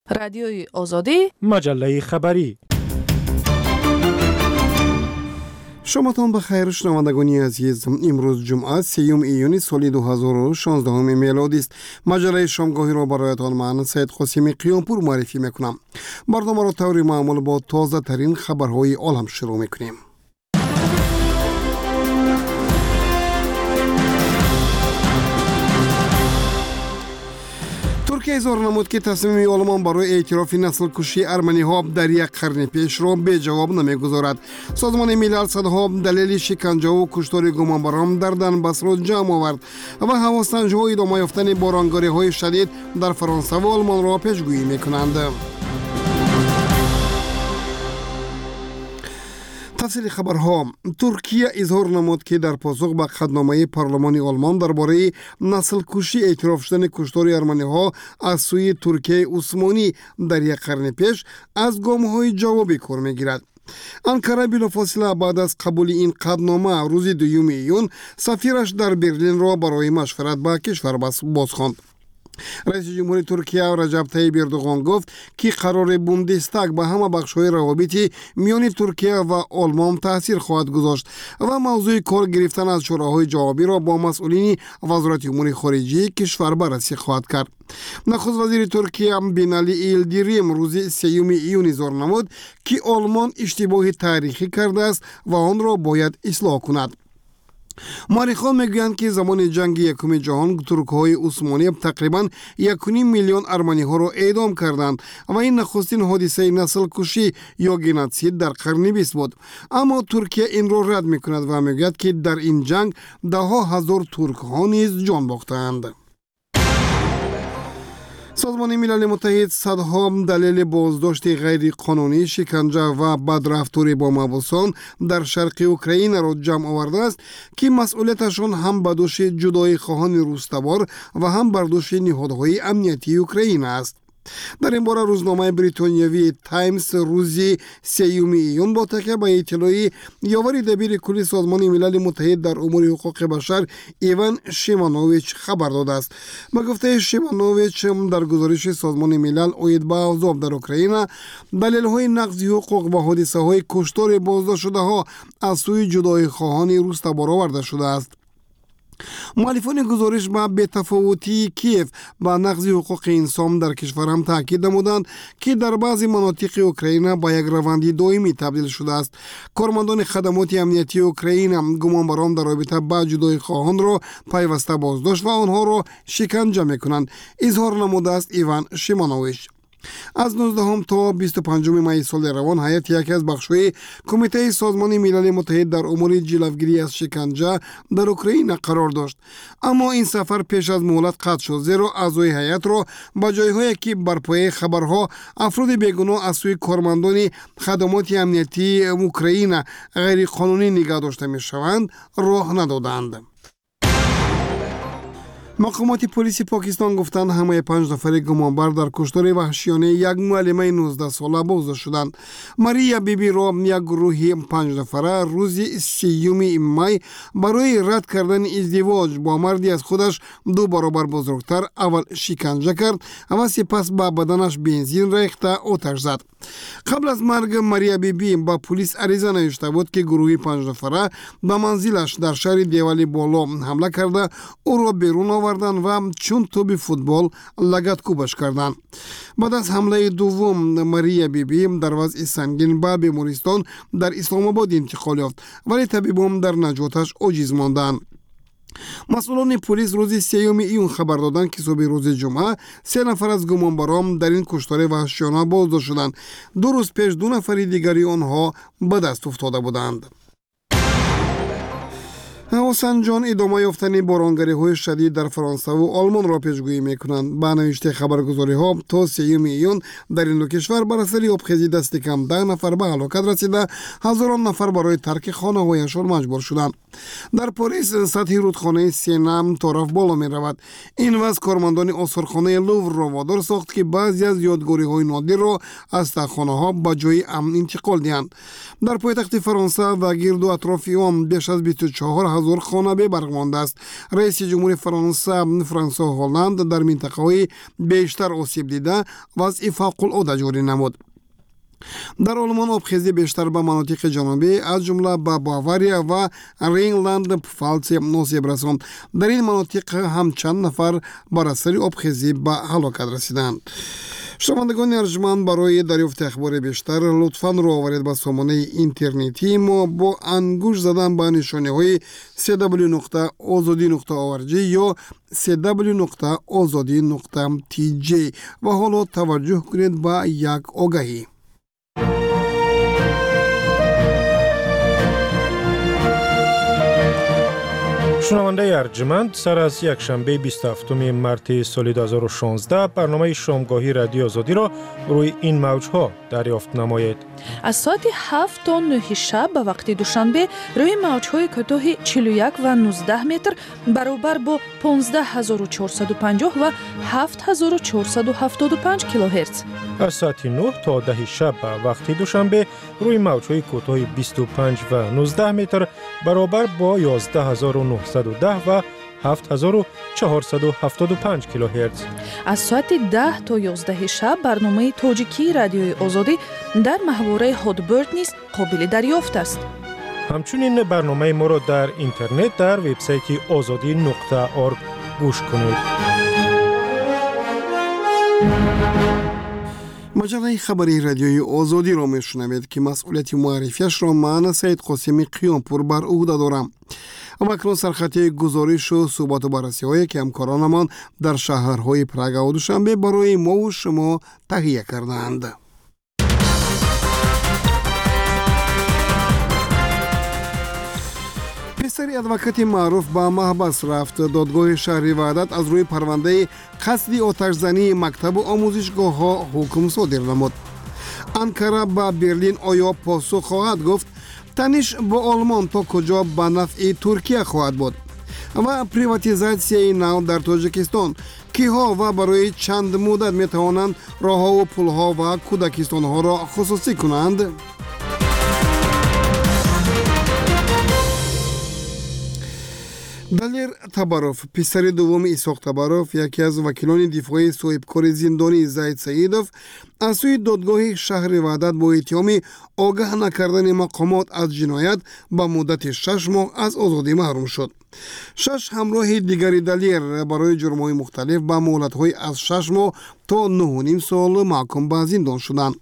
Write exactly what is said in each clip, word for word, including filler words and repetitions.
رادیوی آزادی، مجله خبری. شامتان بخیر شنوندگان عزیز. امروز جمعه سیوم ایونی سال دو هزار و شانزده میلادی است. مجله شامگاهی را برایتان من سید قاسمی قیامپور معرفی میکنم. برنامه را طور معمول با تازه ترین خبرهای عالم شروع میکنیم. ترکیه اظهار نمود که تصمیم آلمان برای اعتراف نسل کشی ارمنی ها در یک قرن پیش را به جواب نمیگذارد. سازمان ملل صدها دلیل شکنجه و کشتار گمانبران در دنباس را جمع آورد و هواسنج ها ادامه یافتن بارانگاری های شدید در فرانسه و آلمان را پیشگویی میکنند. تفصیل خبرها. ترکیه اظهار نمود که در پاسخ به قطعنامه پارلمان آلمان درباره نسل کشی اعتراف شدن کشتار ارمنی ها از سوی ترکیه عثمانی در یک قرن پیش از گام های جوابی کار میگیرد. انقره بلافاصله بعد از قبول این قطعنامه روز دوم ایون سفیرش در برلین را برای مشورت با کشور بازخواند. رئیس جمهوری ترکیه رجب طیب اردوغان گفت که قرار بوندستاگ به همه بخش‌های روابط میان ترکیه و آلمان تاثیر خواهد گذاشت و موضوع کار گرفتن از شوراهای جوابی را با مسئولین وزارت امور خارجه کشور بررسی خواهد کرد. نخست وزیر ترکیه بینالی ایلدیریم روز سیوم ایون اظهار نمود که آلمان اشتباه تاریخی کرده است و آن را باید اصلاح کند. مورخان میگویند که زمان جنگ یکم جهان ترک‌های عثمانی تقریبا یک و نیم میلیون ارمنی ها را اعدام کردند و این نخستین حادثه نسل کشی یا گنوسید در قرن بیست بود. اما ترکیه این را رد میکند و میگوید که در این جنگ ده ها هزار ترک ها نیز جان باختند. سازمان ملل متحد صدها دلیل بازداشت غیر قانونی، شکنجه و بدرفتاری با محبوسان در شرق اوکراین را جمع آورده است که مسئولیتشان هم به دوش جدایی خواهان روستوار و هم بر دوش نهادهای امنیتی اوکراین است. در این باره روزنامه بریتانیایی تایمز روز سیوم ایون با تکیه به اطلاعی یاور دبیر کل سازمان ملل متحد در امور حقوق بشر ایوان شیمانوویچ خبر داده است. با گفته شیمانوویچ در گزارش سازمان ملل اوید به اوضاع در اوکراین دلیل های نقض حقوق و حادثه های کشتار بازداشت شده ها از سوی جدایی خواهان روستوار آورده شده است. مؤلفان گزارش با بی‌تفاوتی کیف با نقض حقوق انسان در کشور هم تاکید نمودند که در بعضی مناطق اوکراین با یک روند دائمی تبدیل شده است. کارمندان خدمات امنیتی اوکراین گمانبران در رابطه با جدایی خواهان را پیوسته بازداشت و آنها را شکنجه میکنند، اظهار نموده است ایوان شیمانوویچ. از نوزدهم تا بیست و پنجم می سال روان هیئت یکی از بخش‌های کمیته سازمان ملل متحد در امور جلوگیری از شکنجه در اوکراین قرار داشت، اما این سفر پیش از مهلت قطع شد، زیرا اعضای هیئت را با جای‌هایی که بر پایه خبرها افراد بیگناه از سوی کارمندان خدمات امنیتی اوکراین غیر قانونی نگاه داشته می‌شوند راه ندادند. مقامات پلیس پاکستان گفتند همه پنج نفر گمانبر در کشتار وحشیانه یک معلمه نوزده ساله بازداشت شدند. ماریا بیبی را یک گروه پنج نفره روز سیوم می برای رد کردن ازدواج با مردی از خودش دو برابر بزرگتر اول شکنجه کرد و سپس با بدنش بنزین ریخته آتش زد. قبل از مرگ ماریا بیبی با پلیس عریضه نوشته بود که گروه پنج نفره به منزلش در شهر دیوالی بالا حمله کرده او را بیرون آوردن و چون توپ فوتبال لگد کوبش کردند. بعد از حمله دوم ماریا بیبی در وضع سنگین به بیمارستان در اسلام آباد انتقال یافت، ولی طبیبان در نجاتش عاجز ماندند. مسئولان پلیس روز سیوم ایون خبر دادند که صبح روز جمعه سه نفر از گمانبران در این کشتار وحشیانه بازداشت شدند. دو روز پیش دو نفر دیگری آنها به دست افتاده بودند. هواسنجان ادامه یافتن بارانگاری های شدید در فرانسه و آلمان را پیشگویی میکنند. به نوشته خبرگزاری ها تا سیوم ایون در این دو کشور بر اثر آبخیزی دست کم ده نفر به هلاکت رسیده، هزاران نفر برای ترک خانه هایشان مجبور شدند. در پاریس سطح رودخانه سینه طرف بالا می رود. این وضع کارمندان آثارخانه لوور را وادار ساخت که بعضی از یادگاری های نادر را از تاخانه ها به جای امن انتقال دهند. در پایتخت فرانسه و گرد و اطراف آن بیش از بیست و چهار هزار هزار خانه ببرق مانده است. رئیس جمهور فرانسه فرانسوا هولند در منطقه‌های بیشتر آسیب دیده وضع فوق العاده جاری نمود. در آلمان آبخیزی بیشتر به مناطق جنوبی از جمله به باواریا و رینلند پفالز آسیب رساند. در این مناطق هم چند نفر بر اثر آبخیزی به هلاکت رسیدند. شنوندگان ارجمند، برای دریافت اخبار بیشتر لطفاً رو آورید به سامانه اینترنتی ما با انگوش زدن به نشانه های سی دبلیو نقطه آزادی نقطه او ار جی یا سی دبلیو نقطه آزادی نقطه تی جی. و حالا توجه کنید به یک آگهی. شنونده ارجمند، سر از یک شنبه بیست و هفتم مارس سال دو هزار و شانزده برنامه شامگاهی رادیو آزادی را روی این موجها دریافت نمایید. از ساعت هفت تا نه شب به وقت دوشنبه روی موجهای کوتاه چهل و یک و نوزده متر برابر با پانزده هزار و چهارصد و پنجاه و هفت هزار و چهارصد و هفتاد و پنج کیلوهرتز. از ساعت نه تا ده شب به وقت دوشنبه روی موجهای کوتاه بیست و پنج و نوزده متر برابر با یازده هزار و نهصد و ده و هفت هزار و چهارصد و هفتاد و پنج کیلوهرتز. از ساعت ده تا یازده شب برنامه تاجیکی رادیوی آزادی در محوره هادبرد نیز قابل دریافت است. همچنین برنامه ما را در اینترنت در وبسایت آزادی نقطه اورگ گوش کنید. مجله خبری رادیوی آزادی را میشنوید که مسئولیت معرفیش را من سید قاسمی قیامپور بر عهده دارم. و اکنون سرخطی گزارش و صحبت و بررسی هایی که همکارانمان در شهرهای پراگ و دوشنبه برای ما و شما تهیه کردند. پسر ادوکات معروف به محبس رفت. دادگاه شهری وحدت از روی پرونده قصد آتش‌زنی مکتب و آموزشگاه ها حکم صادر نمود. انکره به برلین آیا پاسخ خواهد گفت؟ تنش با آلمان تا کجا به نفع ترکیه خواهد بود؟ و پریواتیزاسیون نو در تاجیکستان کیها و برای چند مدت می توانند راه ها و پل ها و کودکستان ها را خصوصی کنند؟ دلیر تباروف، پسر دوم ایساق تباروف، یکی از وکیلان دفاعی صاحبکار زندانی زید سیدوف، از سوی دادگاه شهر وحدت با اتهام آگاه نکردن مقامات از جنایت با مدت شش ماه از آزادی محروم شد. شش همراه دیگری دلیر برای جرم‌های مختلف با مهلت‌های از شش ماه تا نه و نیم سال محکوم به زندان شدند.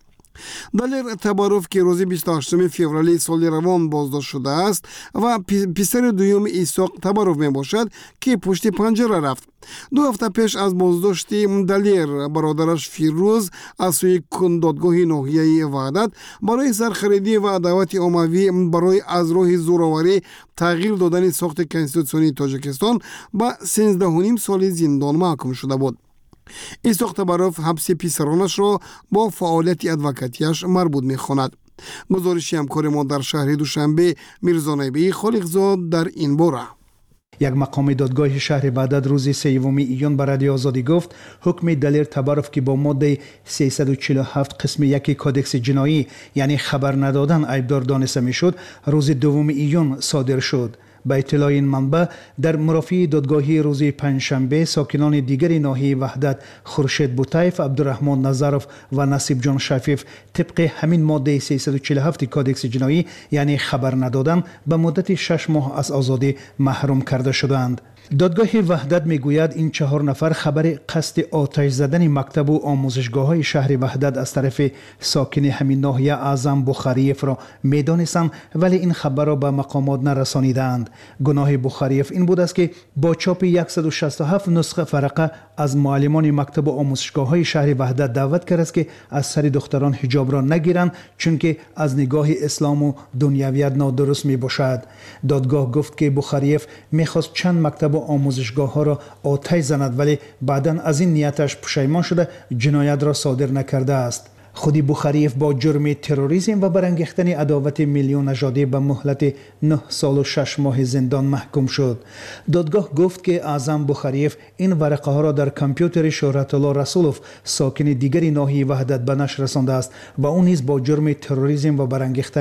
دلیر تباروف که روز بیست و هشتم فوریه سال روان بازداشت شده است و پسر دوم ایساق تباروف می باشد که پشت پنجره رفت. دو هفته پیش از بازداشت دلیر برادرش فیروز از سوی دادگاه ناحیه وحدت برای سرخریدی و دعوت عمومی برای از راه زورآوری تغییر دادن ساخت کنستیتوسیونی تاجیکستان با سیزده و نیم سال زندان محکوم شده بود. ایساق تباروف حبس پسرانش را با فعالیت ادوکاتیش مربوط می خواند. گزارش همکار ما در شهر دوشنبه میرزا نبی خالقزاد در این باره. یک مقام دادگاه شهر وحدت روز سوم ایون به رادیو آزادی گفت حکم دلیر تباروف که با ماده سیصد و چهل و هفت قسم یک کادکس جنایی یعنی خبر ندادن عیبدار دانسته میشد روز دوم ایون صادر شد. با اطلاع این منبع در مرافعه دادگاهی روز پنجشنبه ساکنان دیگر ناحیه وحدت خورشید بوتایف، عبدالرحمن نظرف و نصیب جان شفیف طبق همین ماده سیصد و چهل و هفت کادکس جنایی یعنی خبر ندادن به مدت شش ماه از آزادی محروم کرده شدند. دادگاه وحدت میگوید این چهار نفر خبر قصد آتش زدن مکتب و آموزشگاه های شهر وحدت از طرف ساکن همین ناحیه اعظم بخاریف را میدانستند ولی این خبر را به مقامات نرسانیدند. گناه بخاریف این بود است که با چاپ صد و شصت و هفت نسخه فرقه از معلمان مکتب و آموزشگاه های شهر وحدت دعوت کرد است که از سر دختران حجاب را نگیرند چون که از نگاه اسلام و دنیویت نادرست می باشد. دادگاه گفت که بخاریف میخواست چند مکتب و آموزشگاه ها را آتش زند ولی بعداً از این نیتش پشیمان شده جنایت را صادر نکرده است. خودی بخاریف با جرم تروریسم و برانگیختن عداوت میلیون نژادی به مهلت نه سال و شش ماه زندان محکوم شد. دادگاه گفت که اعظم بخاریف این ورقه ها را در کامپیوتر شهرت الله رسولوف ساکن دیگری ناحیه وحدت به نشر رسانده است و او نیز با جرم تروریسم و برانگیختن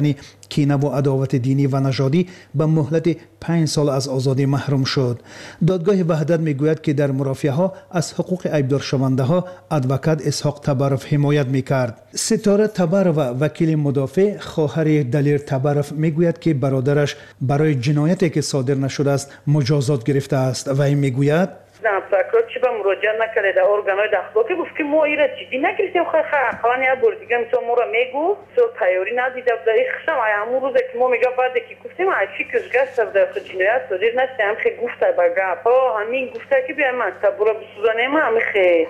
کینه و عداوت دینی و نژادی به مهلت پنج سال از آزادی محروم شد. دادگاه وحدت میگوید که در مرافعه ها از حقوق عیبدار شونده ها ادوکات اسحاق تبرف حمایت میکرد. ستاره تبرف و وکیل مدافع خواهر دلیر تبرف میگوید که برادرش برای جنایتی که صادر نشده است مجازات گرفته است و این میگوید پروکرور چی به مراجعه نکرده در ارگانهای داخلی گفت که ما ایره جدی نگرفتیم خواهی خواهی ها بردیگه میتون ما را میگو سو تیاری ندیده بوده ای خشم های همون روزه که ما میگه بعده که گفتیم های چی کشگست بوده خود جنایت صادر نشده هم خیلی گفته بگه ها همین گفته که بیای مکتب برا بسوزانه ما همین خیلی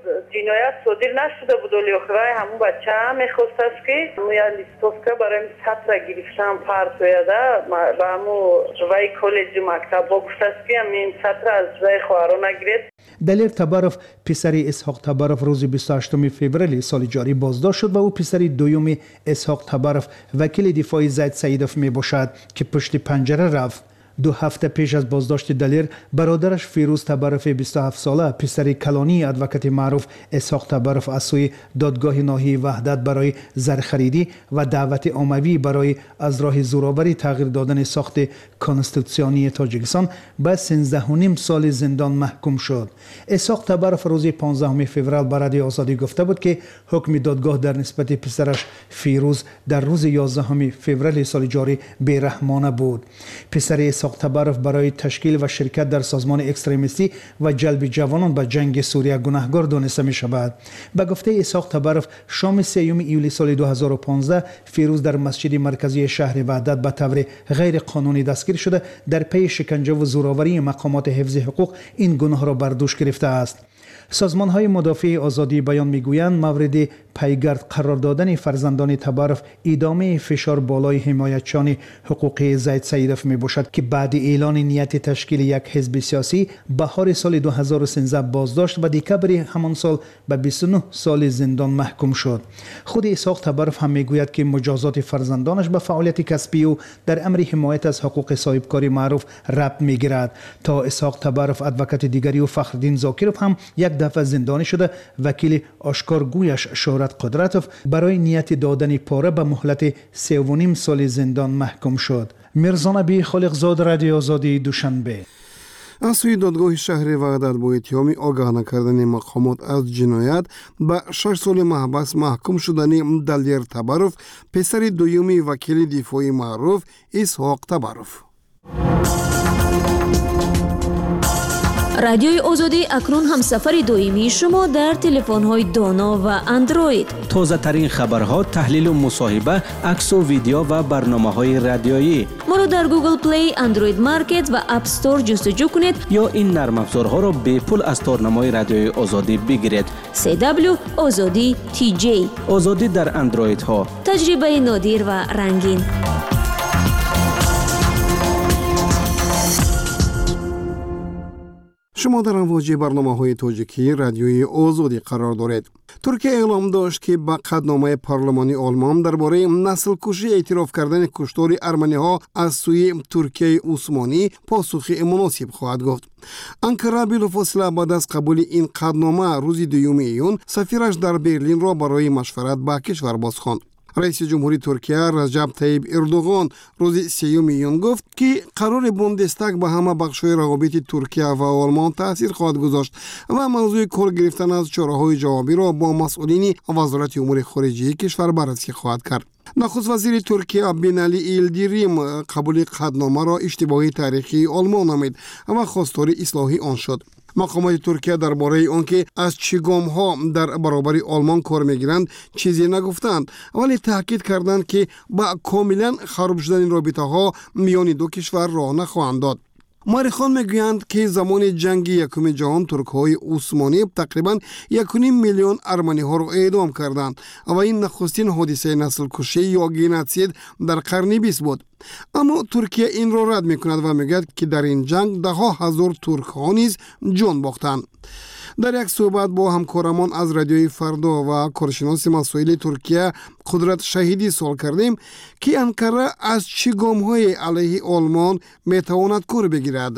جنایت صادر نشده بود ولی اخرای همون بچه هم میخواست است که مویا لیستوفکا برای سطر گرفتم پرت ویده و همون روی کالج مکتب با گفته است که همین سطر از روی خواهران نگرید. دلیر تبرف پسری اسحاق تبرف روز بیست و هشتم فوریه سال جاری بازداشت شد و او پسری دوم اسحاق تبرف وکیل دفاع زید سیدوف می باشد که پشت پنجره رفت. دو هفته پیش از بازداشت دلیر برادرش فیروز تبرف بیست و هفت ساله پسری کلانی ادوکات معروف اسحاق تبرف از سوی دادگاه ناحیه وحدت برای زرخریدی و دعوت عمومی برای از راه زورآوری تغییر دادن ساخت کنستیتوسیونی تاجیکستان به سیزده و نیم سال زندان محکوم شد. اسحاق تبرف روز پانزدهم فوریه به رادیو آزادی گفته بود که حکم دادگاه در نسبت پسرش فیروز در روز یازدهم فوریه سال جاری بی‌رحمانه بود. پسر اسحاق تبرف برای تشکیل و شرکت در سازمان اکستریمیستی و جلب جوانان به جنگ سوریه گناهکار دانسته می شود. به گفته اسحاق تبرف شام سیوم ایولی سال دو هزار و پانزده فیروز در مسجد مرکزی شهر وحدت به طور غیر قانونی دستگیر شده در پی شکنجه و زورآوری مقامات حفظ حقوق این گناه را بر دوش گرفته است. سازمان های مدافع آزادی بیان میگویند مورد پیگرد قرار دادن فرزندان تبرف ادامه فشار بالای حمایتچیان حقوقی زید سیدوف می باشد که بعد اعلان نیت تشکیل یک حزب سیاسی بهار سال دو هزار و سیزده بازداشت و دکبر همان سال به بیست و نه سال زندان محکوم شد. خود اسحاق تبرف هم میگوید که مجازات فرزندانش به فعالیت کسبی و در امر حمایت از حقوق صاحبکاری معروف ربط میگیرد. تا اسحاق تبرف ادوکات دیگری و فخرالدین زاکرف هم یک دفعه زندانی شده وکیل آشکارگویش شهرت قدرتوف برای نیت دادن پاره به مهلت سه و نیم سال زندان محکوم شد. میرزا نبی خالقزاد رادیو آزادی دوشنبه. از سوی دادگاه شهر وحدت با اتهام آگاه نکردن مقامات از جنایت به شش سال محبس محکوم شدن دلیر تبرف پسر دومی وکیل دفاعی معروف اسحاق تبرف. رادیوی آزادی اکنون هم سفر دویمی شما در تلفن‌های دانا و اندروید. تازه ترین خبرها، تحلیل و مصاحبه، عکس و ویدیو و برنامه‌های رادیویی. ما را در گوگل پلی، اندروید مارکت و اپ استور جستجو کنید یا این نرم افزارها را به پول از تارنمای رادیوی آزادی بگیرید. سی دبلیو آزادی تی جی. آزادی در اندروید ها. تجربه نادر و رنگین. شما در امواج برنامه‌های تاجیکی رادیوی آزادی قرار دارید. ترکیه اعلام داشت که به قطعنامه پارلمانی آلمان درباره نسل کشی اعتراف کردن کشتار ارمنی‌ها از سوی ترکیه عثمانی پاسخی مناسب خواهد گفت. انکره بلافاصله بعد از قبول این قطعنامه روز دوم ایون سفیرش در برلین را برای مشورت به کشور بازخواند. رئیس جمهوری ترکیه رجب طیب اردوغان روز سیوم ایون گفت که قرار بوندستاگ به همه بخش‌های روابط ترکیه و آلمان تاثیر خواهد گذاشت و موضوع کار گرفتن از چاره‌های جوابی را با مسئولین وزارت امور خارجه کشور بررسی خواهد کرد. نخست وزیر ترکیه بینالی ایلدیریم قبول قطعنامه را اشتباهی تاریخی آلمان نامید و خواستار اصلاحی آن شد. مقامات ترکیه درباره آنکه از چه گام‌ها در برابر آلمان کار می‌گیرند چیزی نگفتند، ولی تاکید کردند که با کاملا خراب شدن رابطه‌ها میان دو کشور راه نخواهند داد. مورخان میگویند که زمان جنگ یکم جهان ترک‌های عثمانی تقریباً یک و نیم میلیون ارمنی‌ها را اعدام کردند و این نخستین حادثه نسل کشی یا گنوسید در قرن بیست بود. اما ترکیه این را رد می‌کند و میگوید که در این جنگ ده ها هزار ترک‌ها نیز جان باختند. در یک صحبت با همکارمان از رادیوی فردا و کارشناس مسائل ترکیه قدرت شهیدی سوال کردیم که انکره از چه گام‌های علیه آلمان میتواند کار بگیرد.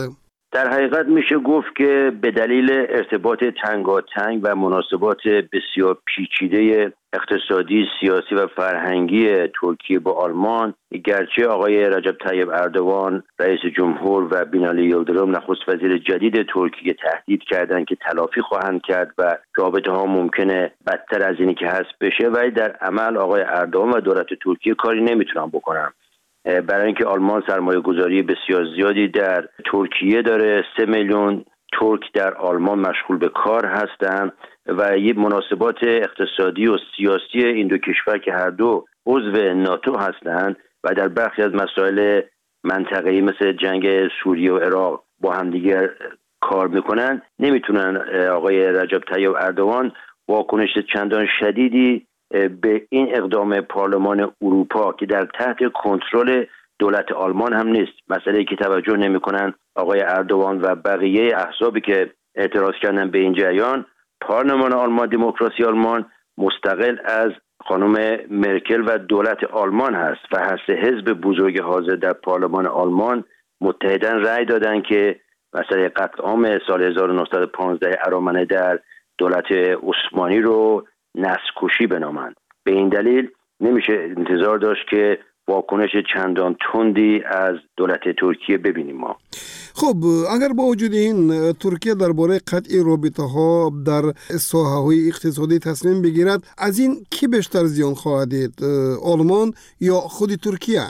در حقیقت میشه گفت که به دلیل ارتباط تنگاتنگ و مناسبات بسیار پیچیده اقتصادی، سیاسی و فرهنگی ترکیه با آلمان، گرچه آقای رجب طیب اردوان رئیس جمهور و بینالی یلدرم نخست وزیر جدید ترکیه تهدید کردند که تلافی خواهند کرد و رابطه ها ممکنه بدتر از اینی که هست بشه، ولی در عمل آقای اردوان و دولت ترکیه کاری نمیتونن بکنن، برای اینکه آلمان سرمایه گذاری بسیار زیادی در ترکیه داره. سه میلیون ترک در آلمان مشغول به کار هستند و یه مناسبات اقتصادی و سیاسی این دو کشور که هر دو عضو ناتو هستند و در برخی از مسائل منطقه‌ای مثل جنگ سوریه و عراق با همدیگر کار میکنن، نمیتونن آقای رجب طیب اردوان واکنش چندان شدیدی به این اقدام پارلمان اروپا که در تحت کنترل دولت آلمان هم نیست، مسئله که توجه نمیکنن آقای اردوان و بقیه احزابی که اعتراض کردن به این جریان. پارلمان آلمان، دموکراسی آلمان مستقل از خانم مرکل و دولت آلمان هست و هر سه حزب بزرگ حاضر در پارلمان آلمان متحداً رأی دادن که مسئله قتل عام سال هزار و نهصد و پانزده ارامنه در دولت عثمانی رو نسل‌کشی بنامند. به این دلیل نمیشه انتظار داشت که واکنش چندان تندی از دولت ترکیه ببینیم ما. خب اگر با وجود این ترکیه درباره قطع رابطه ها در ساحه های اقتصادی تصمیم بگیرد، از این کی بیشتر زیان خواهد دید، آلمان یا خود ترکیه؟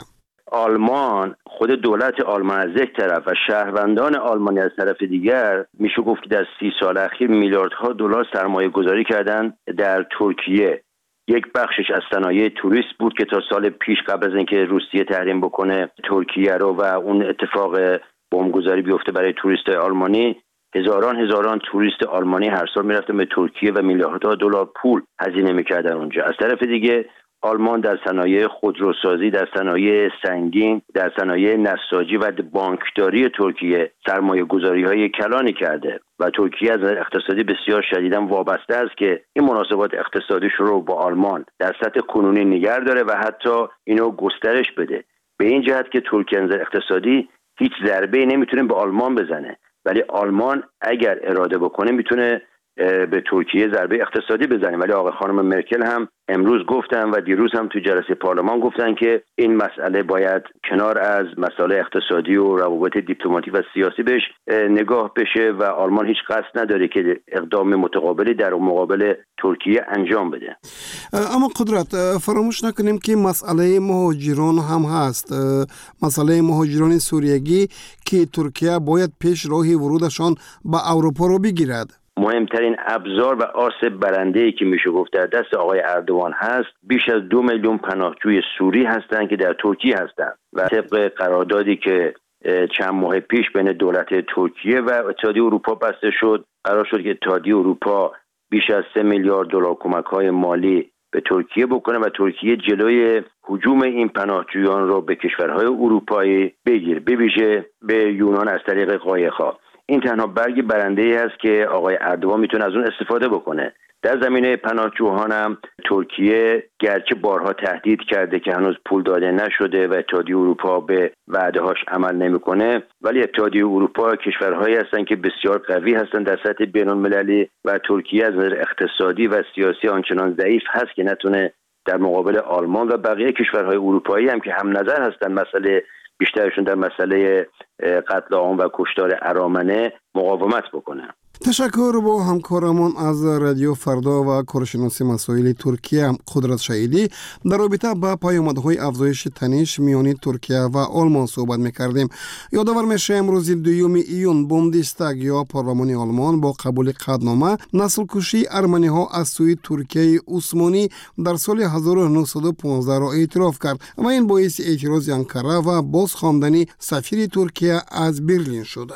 آلمان، خود دولت آلمان از یک طرف و شهروندان آلمانی از طرف دیگر، میشه گفت که در سی سال اخیر میلیاردها دلار سرمایه گذاری کردن در ترکیه. یک بخشش از صنایع توریست بود که تا سال پیش قبل از اینکه روسیه تحریم بکنه ترکیه رو و اون اتفاق بمبگذاری بیفته برای توریست‌های آلمانی، هزاران هزاران توریست آلمانی هر سال میرفتن به ترکیه و میلیاردها دلار پول هزینه میکردن اونجا. از طرف دیگه آلمان در صنایع خودروسازی، در صنایع سنگین، در صنایع نساجی و بانکداری ترکیه سرمایه گذاری های کلانی کرده و ترکیه از اقتصادی بسیار شدیداً وابسته است که این مناسبات اقتصادیش رو با آلمان در سطح کنونی نگه داره و حتی اینو گسترش بده. به این جهت که ترکیه از اقتصادی هیچ ضربه‌ای نمیتونه به آلمان بزنه، ولی آلمان اگر اراده بکنه میتونه به ترکیه ضربه اقتصادی بزنیم. ولی آقای خانم مرکل هم امروز گفتن و دیروز هم تو جلسه پارلمان گفتن که این مسئله باید کنار از مسائل اقتصادی و روابط دیپلماتیک و سیاسی بهش نگاه بشه و آلمان هیچ قصد نداره که اقدام متقابلی در مقابل ترکیه انجام بده. اما قدرت، فراموش نکنیم که مسئله مهاجران هم هست، مسئله مهاجران سوریگی که ترکیه باید پیش راهی ورودشان به اروپا رو بگیرد. مهمترین ابزار و آس برنده‌ای که میشه گفت در دست آقای اردوان هست، بیش از دو میلیون پناهجوی سوری هستند که در ترکیه هستند و طبق قراردادی که چند ماه پیش بین دولت ترکیه و اتحادیه اروپا بسته شد، قرار شد که اتحادیه اروپا بیش از سه میلیارد دلار کمک‌های مالی به ترکیه بکنه و ترکیه جلوی هجوم این پناهجویان رو به کشورهای اروپایی بگیر، به ویژه به یونان از طریق قایق‌ها. این تنها برگ برنده‌ای است که آقای اردوان میتونه از اون استفاده بکنه. در زمینه پناهجویان هم ترکیه گرچه بارها تهدید کرده که هنوز پول داده نشده و اتحادیه اروپا به وعده‌هاش عمل نمیکنه، ولی اتحادیه اروپا کشورهایی هستند که بسیار قوی هستند در سطح بین‌المللی و ترکیه از نظر اقتصادی و سیاسی آنچنان ضعیف هست که نتونه در مقابل آلمان و بقیه کشورهای اروپایی هم که هم نظر هستند مسئله بیشترشون در مسئله قتل عام و کشتار ارامنه مقاومت بکنه. تشکر با همکارمان از رادیو فردا و کارشناسی مسائل ترکیه قدرت شهیدی. در رابطه با پیامدهای افزایش تنش میان ترکیه و آلمان صحبت میکردیم. یادآور میشه امروز دوم ایون بوندستاگ یا پارلمان آلمان با قبول قطعنامه نسل کشی ارمنی ها از سوی ترکیه عثمانی در سال هزار و نهصد و پانزده را اعتراف کرد و این باعث اعتراض انقره و بازخواندن سفیر ترکیه از برلین شده.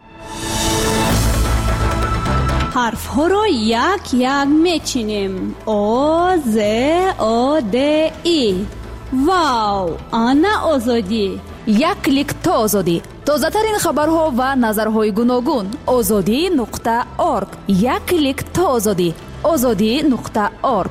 حرف ها رو یک یک میچینیم. او ز او د ای. واو، آنا آزادی. یک کلیک تا آزادی. تازه ترین خبرها و نظرهای گوناگون. آزادی نقطه ارگ. یک کلیک تا آزادی. آزادی نقطه ارگ.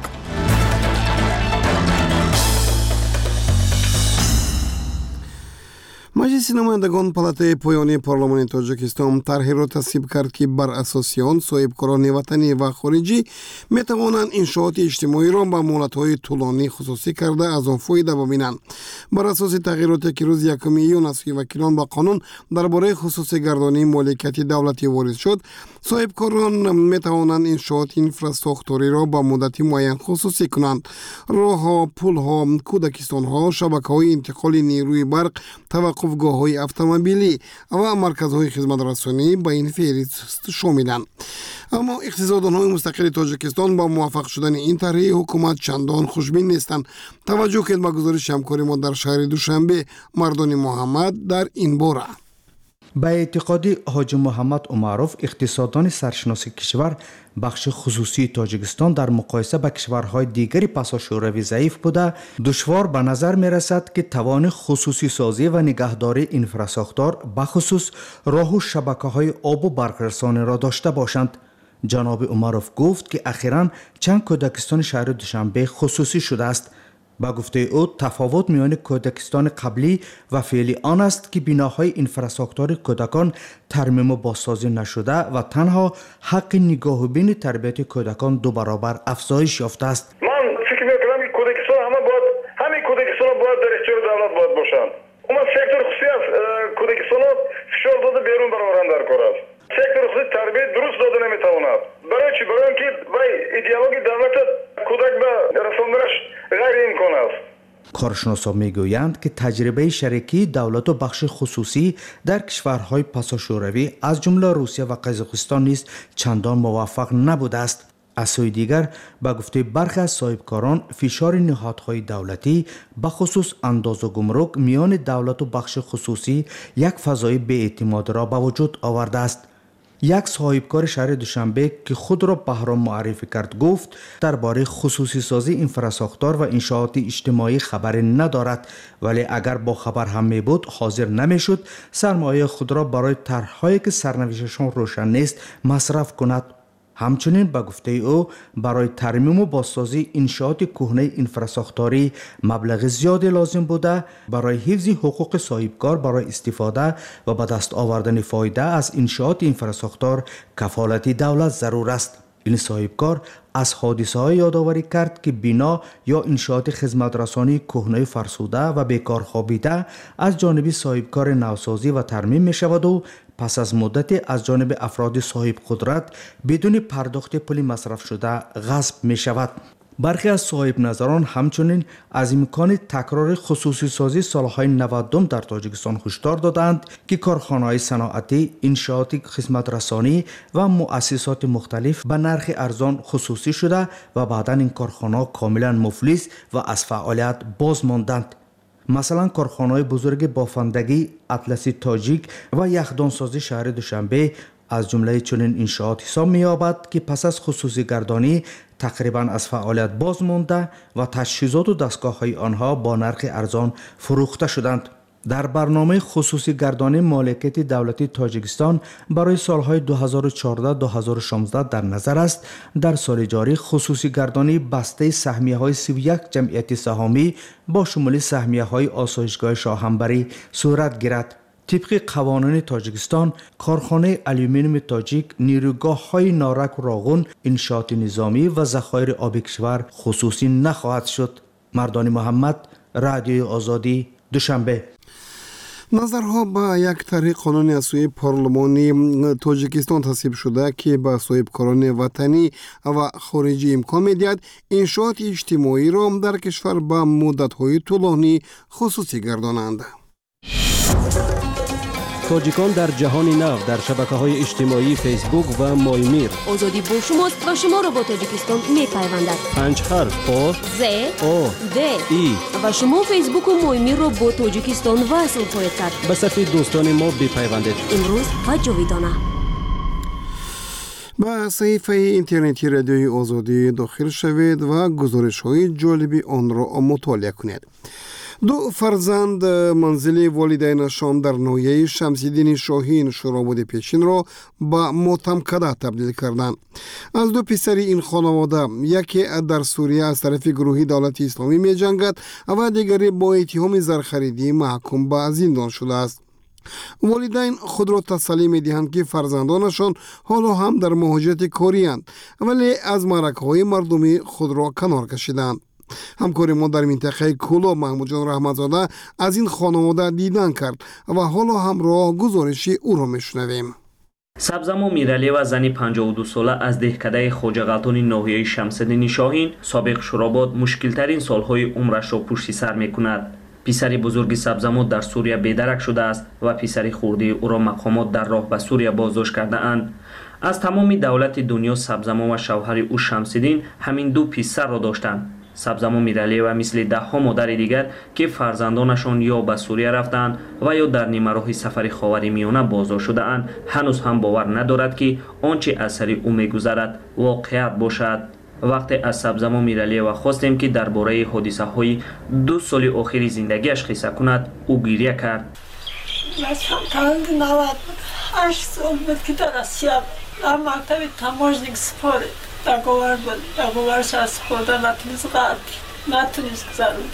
مجلس نمایندگان پالاتای پایانی پارلمان تاجیکستان طرحی را تصویب کرد که بر اساس آن صاحبکاران وطنی و خارجی می توانند انشاءات اجتماعی را با مهلت‌های طولانی خصوصی کرده از آن فایده ببینند. بر اساس تغییراتی که روز یکم ایون از سوی وکیلان با قانون درباره خصوصی گردانی مالکیت دولتی وارد شد، صاحبکاران می توانند انشاءات اینفراستراکچوری را با مدت معین خصوصی کنند. راه‌ها، پل‌ها، کودکستان‌ها، شبکه‌های انتقال نیروی برق، توقفگاه‌های اتومبیلی و مرکزهای خدمت رسانی به این فهرست شاملند. اما اقتصاددان‌های مستقل تاجیکستان با موافق شدن این طرح حکومت چندان خوشبین نیستند. توجه کنید به گزارش همکار ما در شهر دوشنبه مردان محمد در این باره. به اعتقاد حاجی محمد عمروف، اقتصاددان سرشناس کشور، بخش خصوصی تاجیکستان در مقایسه با کشورهای دیگری پساشوروی ضعیف بوده، دشوار به نظر می رسد که توان خصوصی سازی و نگهداری اینفراستراکچور بخصوص راه و شبکه‌های آب و برقرسانی را داشته باشند. جناب عمروف گفت که اخیراً چند کودکستان شهر دوشنبه خصوصی شده است. با گفته او تفاوت میان کودکستان قبلی و فعلی آن است که بناهای اینفراستراکچور کودکان ترمیم و بازسازی نشده و تنها حق نگاه و بین تربیت کودکان دو برابر افزایش یافته است. من فکر میکنم که کودکستان همه باید همین کودکستان باید در اختیار دولت باید باشند. اما سکتور خصوصی است کودکستان فشار داده بیرون برآورده در کار است. سکتور خصوصی تربیت درست داده نمیتواند. برای چی؟ برای اینکه وای ایدئولوژی دولت کودک به رساندنش غیر امکان است. کارشناسان میگویند که تجربه شریکی دولت و بخش خصوصی در کشورهای پساشوروی از جمله روسیه و قزاقستان نیز چندان موفق نبوده است. از سوی دیگر به گفته برخی از صاحبکاران فشار نهادهای دولتی به خصوص اندازه گمرک میان دولت و بخش خصوصی یک فضای بی‌اعتماد را به وجود آورده است. یک صاحبکار شهر دوشنبه که خود را بهرام معرفی کرد گفت درباره خصوصی سازی اینفراستراکچور و انشاءات اجتماعی خبری ندارد، ولی اگر با خبر هم می بود حاضر نمی شد سرمایه خود را برای طرح‌هایی که سرنوشتشان روشن نیست مصرف کند. همچنین به گفته او برای ترمیم و بازسازی انشاءات کهنه اینفراستراکچوری مبلغ زیادی لازم بوده. برای حفظ حقوق صاحبکار برای استفاده و به دست آوردن فایده از انشاءات اینفراستراکچور کفالت دولت ضرور است. این صاحبکار از حادثه های یادآوری کرد که بنا یا انشاءات خدمت رسانی کهنه فرسوده و بیکار خوابیده از جانب صاحبکار نوسازی و ترمیم می شود و پس از مدت از جانب افراد صاحب قدرت بدون پرداخت پول مصرف شده غصب می شود. برخی از صاحب نظران همچنین از امکان تکرار خصوصی سازی سالهای نود در تاجیکستان هشدار دادند که کارخانه‌های صنعتی، انشاءات خدمت رسانی و مؤسسات مختلف به نرخ ارزان خصوصی شده و بعداً این کارخانه‌ها کاملا مفلس و از فعالیت باز ماندند. مثلا کارخانه‌های بزرگ بافندگی اطلسی تاجیک و یخدانسازی شهر دوشنبه از جمله چنین انشاءات حساب می‌یابد که پس از خصوصی گردانی تقریباً از فعالیت باز مانده و تجهیزات و دستگاه‌های آنها با نرخ ارزان فروخته شدند. در برنامه خصوصی گردانی مالکیت دولتی تاجیکستان برای سالهای دو هزار و چهارده تا دو هزار و شانزده در نظر است در سال جاری خصوصی گردانی بسته سهمیه‌های سی و یک جمعیت سهامی با شمول سهمیه‌های آسایشگاه شاهنبری صورت گیرد. طبق قوانین تاجیکستان کارخانه آلومینیوم تاجیک، نیروگاه‌های نارک و راغون، انشاءات نظامی و ذخایر آب کشور خصوصی نخواهد شد. مردان محمد، رادیوی آزادی، دوشنبه. نظرها به یک طرح قانونی از سوی پارلمانی تاجیکستان تصویب شده که به صاحبکاران وطنی و خارجی امکان می‌دهد انشاءات اجتماعی را در کشور به مدت‌های طولانی خصوصی گردانند. تاجیکان در جهان نو در شبکه‌های اجتماعی فیسبوک و مایمیر. آزادی با شماست و شما را با تاجیکستان می‌پیوندد. پنج حرف آ ز آ د ای و شما فیسبوک و مایمیر را با تاجیکستان وصل خواهید کرد. به صفحه دوستان ما بپیوندید. امروز و جاویدانه. به صحیفه اینترنتی رادیوی آزادی داخل شوید و گزارش‌های جالبی آن را مطالعه کنید. دو فرزند منزل والدینشان در ناحیه شمس‌الدین شاهین شوراباد پیشین را به ماتمکده تبدیل کردند. از دو پسر این خانواده یکی در سوریه از طرف گروه دولت اسلامی می جنگد و دیگری با اتهام زرخریدی محکوم به زندان شده است. والدین خود را تسلی می دهند که فرزندانشان حالا هم در مهاجرت کاری اند، ولی از معرکه‌های مردمی خود را کنار کشیدند. همکار ما در منطقه کولا محمود جان رحمتزاده از این خانواده دیدن کرد و حالا همراه گزارشی او را میشنویم. سبزمو میرعلی و زنی پنجاه و دو ساله از دهکده خوجه غلطان ناحیه شمس‌الدین شاهین سابق شوراباد مشکل‌ترین سالهای عمرش را پشت سر می‌کند. پسر بزرگ سبزمو در سوریه بیدرک شده است و پسر خورده او را مقامات در راه به سوریه بازداشت کرده اند. از تمام دولت دنیا سبزمو و شوهر او شمس‌الدین همین دو پسر را داشتند. سبزمو میرعلی و مثل ده ها مادر دیگر که فرزندانشان یا به سوریه رفتند و یا در نیمه راه سفر خاورمیانه بازداشت شده اند هنوز هم باور ندارد که آنچه از سر او میگذرد واقعیت باشد. وقتی از سبزمو میرعلی و خواستیم که درباره حادثه های دو سال آخر زندگیش قصه کند او گریه کرد. مثلا نود هشت سال بود که در آسیا در مکتب تماشنیک سپاره داغور بود. داغورش از خورده نتونست قرد نتونست گذارد.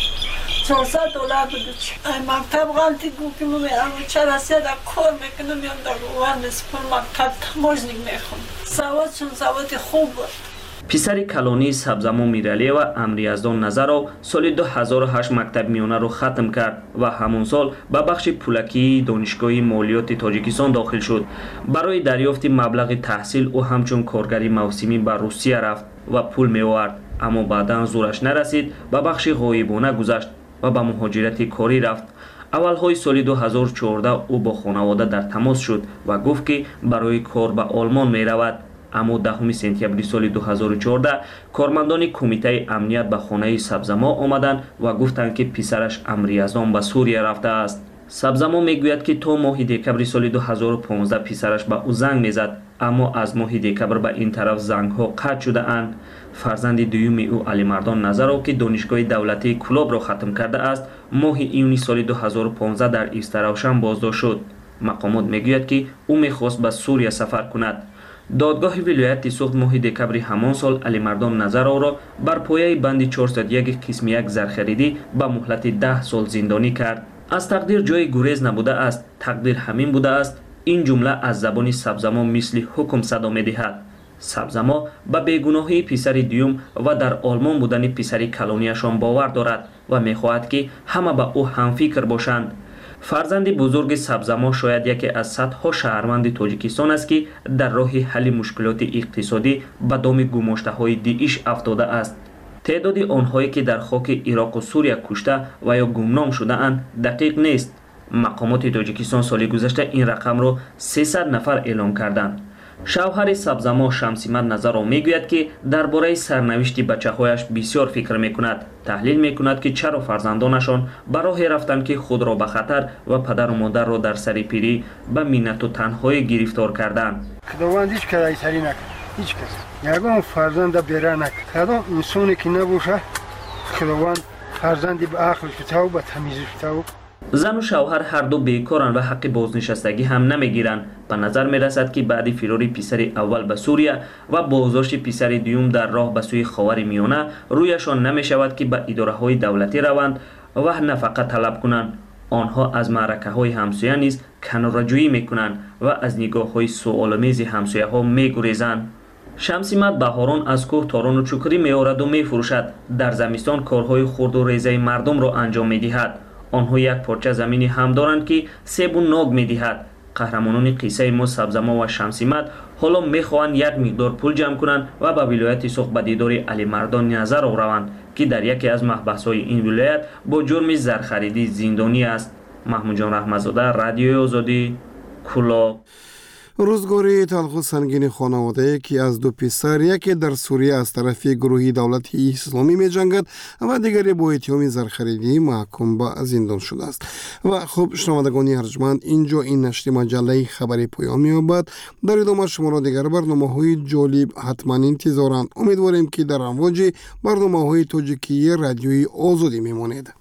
چهارصد دلار بود. این مکتب غلطی گو که میرم و چه رسیه در کار میکنم میام داغور نسپار مکتب تماشنیک میخونم. سوادشون سواد خوب بود. پسر کلانی سبزمو میرعلی و امری یزدان نظرو سال دو هزار و هشت مکتب میانه رو ختم کرد و همون سال به بخش پولکی دانشگاه مالیات تاجیکستان داخل شد. برای دریافت مبلغ تحصیل او همچون کارگری موسمی به روسیه رفت و پول می‌آورد، اما بعداً زورش نرسید به بخش غایبانه گذشت و به مهاجرت کاری رفت. اولهای سال دو هزار و چهارده او با خانواده در تماس شد و گفت که برای کار به آلمان می رود. اما دهم سپتامبر سال دو هزار و چهارده کارمندان کمیته امنیت به خانه سبزمو آمدند و گفتند که پسرش امری یزدان به سوریه رفته است. سبزمو میگوید که تا ماه دکمبر سال دو هزار و پانزده پسرش به او زنگ میزد، اما از ماه دکمبر به این طرف زنگ ها قطع شده اند. فرزند دوم او علی مردان نظرو که دانشگاه دولتی کلاب را ختم کرده است ماه ایونی سال دو هزار و پانزده در ایستراوشن بازداشت شد. مقامات میگوید که او میخواست به سوریه سفر کند. دادگاه ولایت سوخت ماه دکمبر همان سال علی مردان نظرو را بر پایه بند چهارصد و یک قسم یک زرخریدی به مهلت ده سال زندانی کرد. از تقدیر جای گریز نبوده است، تقدیر همین بوده است. این جمله از زبان سبزمو مثل حکم صدا می‌دهد. سبزمو به بیگناهی پسر دیوم و در آلمان بودن پسر کلانیشان باور دارد و می‌خواهد که همه به او هم فکر باشند. فرزند بزرگ سبزمو شاید یکی از صدها شهروند تاجیکستان است که در راه حل مشکلات اقتصادی به دام گماشته‌های داعش افتاده است. تعداد آنهایی که در خاک عراق و سوریه کشته و یا گمنام شده اند دقیق نیست. مقامات تاجیکستان سال گذشته این رقم را سیصد نفر اعلام کردند. شوهر سبزمو شمسیمت نظرو میگوید که درباره سرنوشت بچه‌هایش بسیار فکر میکند. تحلیل میکند که چرا فرزندانشان به راه رفتند که خود را به خطر و پدر و مادر را در سر پیری به منت و تنهایی گرفتار کردند. خداوند هیچ کاری سری نکرد. هیچ کس. یگان فرزند بیره نکرد. کدام انسانی که نباشه خداوند فرزندی به عقل شده و به تمیز شده. زن و شوهر هر دو بیکارند و حق بازنشستگی هم نمیگیرند. به نظر می رسد که بعد فرار پسر اول به سوریه و بازداشت پسر دوم در راه به سوی خاورمیانه رویشان نمی شود که به اداره های دولتی روند و نفقه طلب کنند. آنها از معرکه های همسایه نیز کناره‌جویی می کنند و از نگاه های سوال‌آمیز همسایه ها می گریزند. شمسیمت بهاران از کوه تاران و چوکری می آورد و می فروشد. در زمستان کارهای خرد و ریزه مردم را انجام می دهد. آنها یک پارچه زمینی هم دارند که سیب و ناگ می دهد. قهرمانان قصه ما سبزمو و شمسیمت حالا می خواهند یک مقدار پول جمع کنند و به ولایت سوخت به دیدار علی مردان نظر روند که در یکی از محبس های این ولایت با جرم زرخریدی زندانی است. محمود جان رحمتزاده، رادیوی آزادی، کولا. روزگاری تلخ و سنگین خانواده که از دو پسر، یکی در سوریه از طرف گروهی دولت اسلامی می جنگد و دیگری با اتهام زرخریدی محکوم به زندان شده است. و خب شنوندگان ارجمند، اینجا این نشر مجله خبری پایان می‌یابد. در ادامه شما را دیگر برنامه‌های جالب حتما انتظارند. امیدواریم که در امواج برنامه‌های توجیکی رادیویی آزادی میمانید.